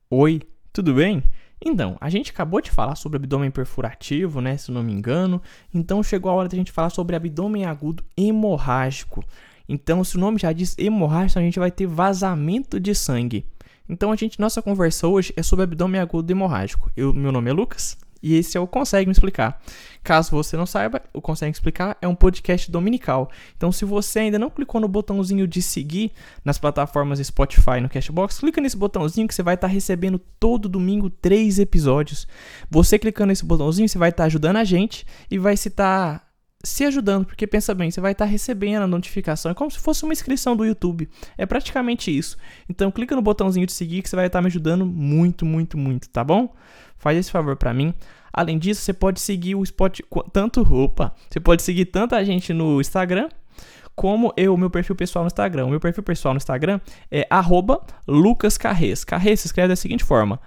Oi, tudo bem? Então, a gente acabou de falar sobre abdômen perfurativo, né, se não me engano. Então, chegou a hora da gente falar sobre abdômen agudo hemorrágico. Então, se o nome já diz hemorrágico, a gente vai ter vazamento de sangue. Então, nossa conversa hoje é sobre abdômen agudo hemorrágico. Meu nome é Lucas e esse é o Consegue Me Explicar. Caso você não saiba, o Consegue Me Explicar é um podcast dominical. Então, se você ainda não clicou no botãozinho de seguir nas plataformas Spotify e no Cashbox, clica nesse botãozinho que você vai estar recebendo todo domingo 3 episódios. Você clicando nesse botãozinho, você vai estar ajudando a gente e vai estar se ajudando, porque pensa bem, você vai estar recebendo a notificação, é como se fosse uma inscrição do YouTube, é praticamente isso. Então clica no botãozinho de seguir que você vai estar me ajudando muito, tá bom? Faz esse favor pra mim. Além disso, você pode seguir você pode seguir tanto a gente no Instagram, como o meu perfil pessoal no Instagram. O meu perfil pessoal no Instagram é @lucascarrez. Carrez se escreve da seguinte forma: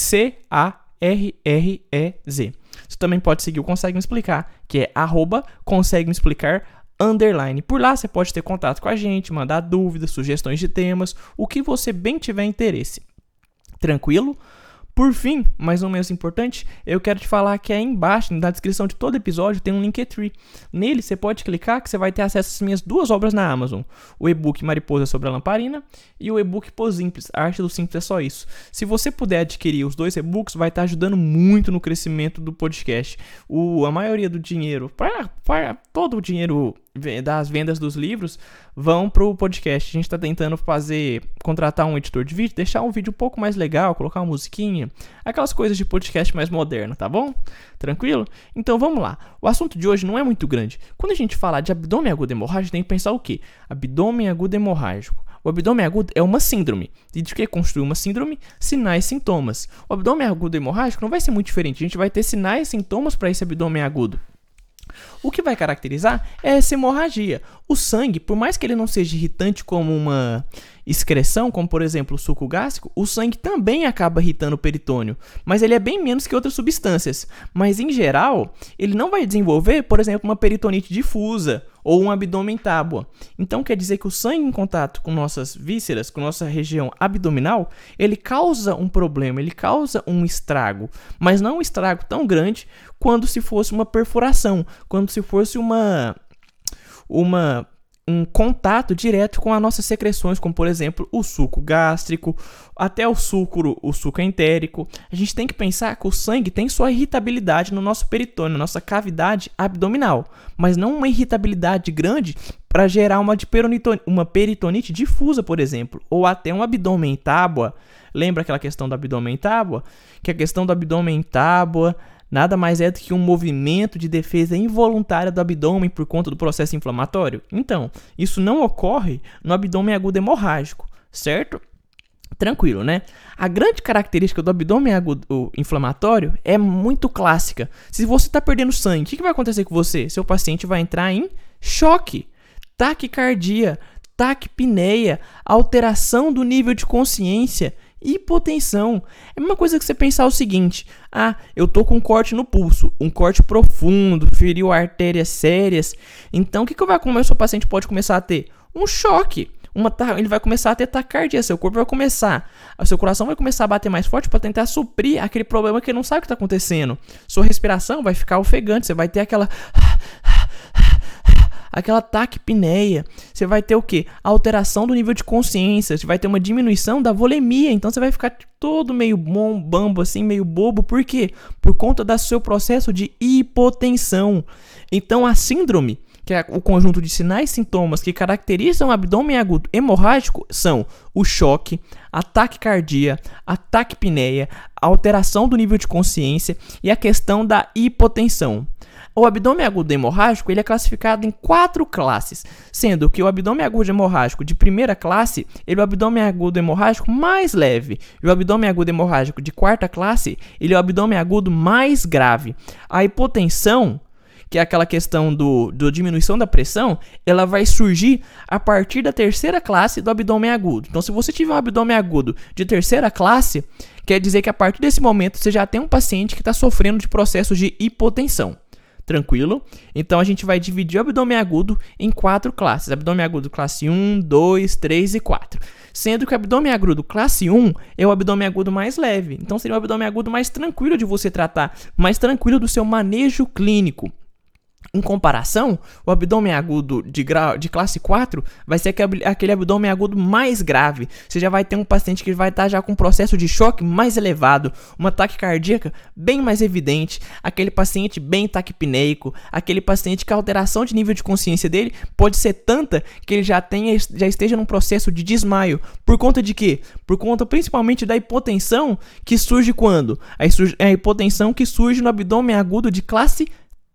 CARREZ. Você também pode seguir o Consegue Me Explicar, que é @Consegue Me Explicar _. Por lá você pode ter contato com a gente, mandar dúvidas, sugestões de temas, o que você bem tiver interesse. Tranquilo? Por fim, mas não menos importante, eu quero te falar que aí embaixo, na descrição de todo episódio, tem um Linktree. Nele, você pode clicar que você vai ter acesso às minhas 2 obras na Amazon. O e-book Mariposa sobre a Lamparina e o e-book Pô Simples, a arte do simples é só isso. Se você puder adquirir os 2 e-books, vai estar ajudando muito no crescimento do podcast. A maioria do dinheiro, todo o dinheiro das vendas dos livros vão pro podcast. A gente está tentando contratar um editor de vídeo, deixar um vídeo um pouco mais legal, colocar uma musiquinha, aquelas coisas de podcast mais moderno, tá bom? Tranquilo? Então vamos lá. O assunto de hoje não é muito grande. Quando a gente falar de abdômen agudo hemorrágico, tem que pensar o quê? Abdômen agudo hemorrágico. O abdômen agudo é uma síndrome. E de que construir uma síndrome? Sinais e sintomas. O abdômen agudo hemorrágico não vai ser muito diferente. A gente vai ter sinais e sintomas para esse abdômen agudo. O que vai caracterizar é essa hemorragia. O sangue, por mais que ele não seja irritante como uma excreção, como por exemplo o suco gástrico, o sangue também acaba irritando o peritônio, mas ele é bem menos que outras substâncias. Mas em geral, ele não vai desenvolver, por exemplo, uma peritonite difusa ou um abdômen tábua. Então quer dizer que o sangue em contato com nossas vísceras, com nossa região abdominal, ele causa um problema, ele causa um estrago, mas não um estrago tão grande quando se fosse uma perfuração, quando se fosse um contato direto com as nossas secreções, como por exemplo o suco gástrico, até o suco entérico. A gente tem que pensar que o sangue tem sua irritabilidade no nosso peritônio, na nossa cavidade abdominal, mas não uma irritabilidade grande para gerar uma peritonite difusa, por exemplo, ou até um abdômen tábua. Lembra aquela questão do abdômen tábua? Que a questão do abdômen tábua nada mais é do que um movimento de defesa involuntária do abdômen por conta do processo inflamatório. Então, isso não ocorre no abdômen agudo hemorrágico, certo? Tranquilo, né? A grande característica do abdômen agudo inflamatório é muito clássica. Se você está perdendo sangue, o que vai acontecer com você? Seu paciente vai entrar em choque, taquicardia, taquipneia, alteração do nível de consciência, hipotensão. É a mesma coisa que você pensar o seguinte: eu tô com um corte no pulso, um corte profundo, feriu artérias sérias. Então o que o seu paciente pode começar a ter? Um choque. Ele vai começar a ter taquicardia, seu coração vai começar a bater mais forte para tentar suprir aquele problema que ele não sabe o que está acontecendo. Sua respiração vai ficar ofegante, você vai ter aquela taquipneia. Você vai ter o quê? Alteração do nível de consciência. Você vai ter uma diminuição da volemia. Então você vai ficar todo meio bambo, assim, meio bobo. Por quê? Por conta do seu processo de hipotensão. Então a síndrome, que é o conjunto de sinais e sintomas que caracterizam o abdômen agudo hemorrágico, são o choque, a taquicardia, a taquipneia, a alteração do nível de consciência e a questão da hipotensão. O abdômen agudo hemorrágico ele é classificado em 4 classes, sendo que o abdômen agudo hemorrágico de primeira classe ele é o abdômen agudo hemorrágico mais leve, e o abdômen agudo hemorrágico de 4ª classe ele é o abdômen agudo mais grave. A hipotensão, que é aquela questão da diminuição da pressão, ela vai surgir a partir da 3ª classe do abdômen agudo. Então, se você tiver um abdômen agudo de 3ª classe, quer dizer que a partir desse momento você já tem um paciente que está sofrendo de processo de hipotensão. Tranquilo? Então a gente vai dividir o abdômen agudo em 4 classes. Abdômen agudo classe 1, 2, 3 e 4. Sendo que o abdômen agudo classe 1 é o abdômen agudo mais leve. Então seria o abdômen agudo mais tranquilo de você tratar, mais tranquilo do seu manejo clínico. Em comparação, o abdômen agudo de classe 4 vai ser aquele abdômen agudo mais grave. Você já vai ter um paciente que vai estar já com um processo de choque mais elevado, uma taquicardia bem mais evidente, aquele paciente bem taquipneico, aquele paciente que a alteração de nível de consciência dele pode ser tanta que ele já esteja num processo de desmaio. Por conta de quê? Por conta principalmente da hipotensão que surge quando? A hipotensão que surge no abdômen agudo de classe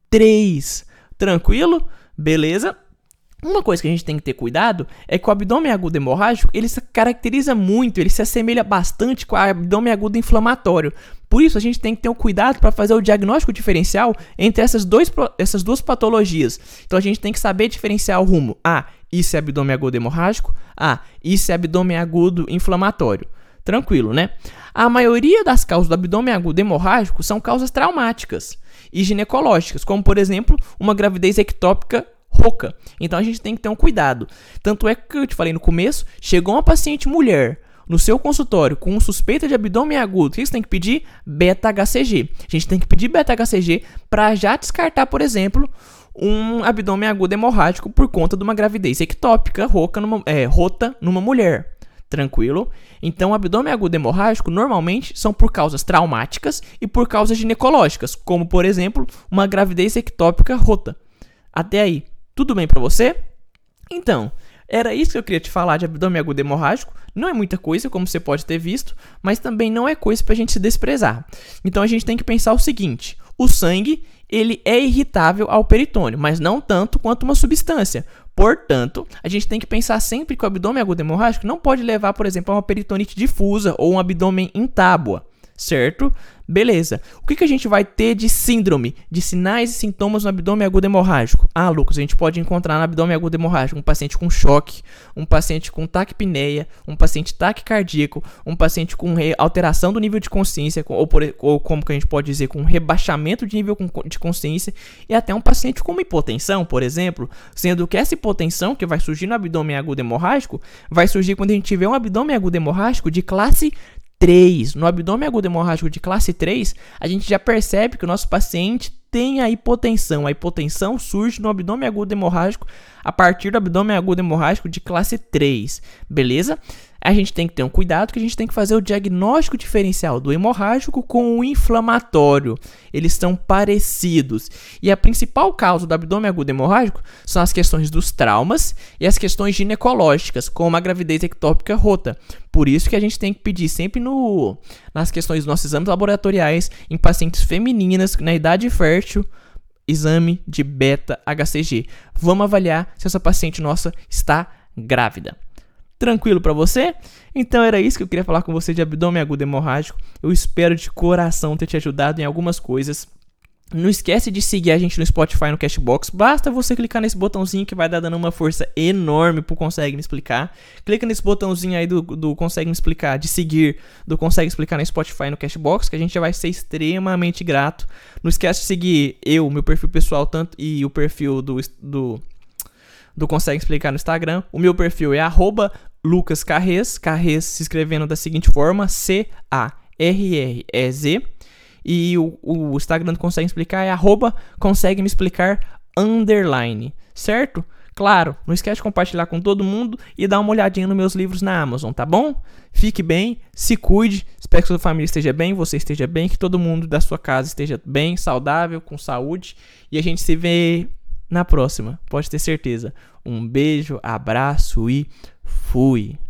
3. Tranquilo? Beleza? Uma coisa que a gente tem que ter cuidado é que o abdômen agudo hemorrágico, ele se caracteriza muito, ele se assemelha bastante com o abdômen agudo inflamatório. Por isso, a gente tem que ter um cuidado para fazer o diagnóstico diferencial entre essas duas patologias. Então, a gente tem que saber diferenciar o rumo. Isso é abdômen agudo hemorrágico. Isso é abdômen agudo inflamatório. Tranquilo, né? A maioria das causas do abdômen agudo hemorrágico são causas traumáticas e ginecológicas, como, por exemplo, uma gravidez ectópica rouca. Então, a gente tem que ter um cuidado. Tanto é que eu te falei no começo, chegou uma paciente mulher no seu consultório com suspeita de abdômen agudo, o que você tem que pedir? Beta-HCG. A gente tem que pedir beta-HCG para já descartar, por exemplo, um abdômen agudo hemorrágico por conta de uma gravidez ectópica rota numa mulher. Tranquilo? Então, o abdômen agudo hemorrágico normalmente são por causas traumáticas e por causas ginecológicas, como, por exemplo, uma gravidez ectópica rota. Até aí, tudo bem para você? Então, era isso que eu queria te falar de abdômen agudo hemorrágico. Não é muita coisa, como você pode ter visto, mas também não é coisa pra gente se desprezar. Então, a gente tem que pensar o seguinte: o sangue, ele é irritável ao peritônio, mas não tanto quanto uma substância. Portanto, a gente tem que pensar sempre que o abdômen agudo hemorrágico não pode levar, por exemplo, a uma peritonite difusa ou um abdômen em tábua, certo? Beleza. O que a gente vai ter de síndrome, de sinais e sintomas no abdômen agudo hemorrágico? Lucas, a gente pode encontrar no abdômen agudo hemorrágico um paciente com choque, um paciente com taquipneia, um paciente taquicardíaco, um paciente com alteração do nível de consciência, ou como que a gente pode dizer, com rebaixamento de nível de consciência, e até um paciente com uma hipotensão, por exemplo, sendo que essa hipotensão que vai surgir no abdômen agudo hemorrágico vai surgir quando a gente tiver um abdômen agudo hemorrágico de classe 3. No abdômen agudo hemorrágico de classe 3, a gente já percebe que o nosso paciente tem a hipotensão. A hipotensão surge no abdômen agudo hemorrágico a partir do abdômen agudo hemorrágico de classe 3. Beleza? A gente tem que ter um cuidado que a gente tem que fazer o diagnóstico diferencial do hemorrágico com o inflamatório. Eles são parecidos. E a principal causa do abdômen agudo hemorrágico são as questões dos traumas e as questões ginecológicas, como a gravidez ectópica rota. Por isso que a gente tem que pedir sempre nas questões dos nossos exames laboratoriais em pacientes femininas na idade fértil, exame de beta-HCG. Vamos avaliar se essa paciente nossa está grávida. Tranquilo pra você? Então era isso que eu queria falar com você de abdômen agudo hemorrágico. Eu espero de coração ter te ajudado em algumas coisas. Não esquece de seguir a gente no Spotify e no Cashbox. Basta você clicar nesse botãozinho que vai dar dando uma força enorme pro Consegue Me Explicar. Clica nesse botãozinho aí do Consegue Me Explicar, de seguir, do Consegue Explicar no Spotify e no Cashbox, que a gente já vai ser extremamente grato. Não esquece de seguir meu perfil pessoal, tanto e o perfil do Consegue Explicar no Instagram. O meu perfil é @LucasCarrez, Carrez se escrevendo da seguinte forma, CARREZ. E o Instagram do Consegue Explicar é @Consegue Me Explicar _, certo? Claro, não esquece de compartilhar com todo mundo e dar uma olhadinha nos meus livros na Amazon, tá bom? Fique bem, se cuide, espero que sua família esteja bem, você esteja bem, que todo mundo da sua casa esteja bem, saudável, com saúde. E a gente se vê na próxima, pode ter certeza. Um beijo, abraço e fui!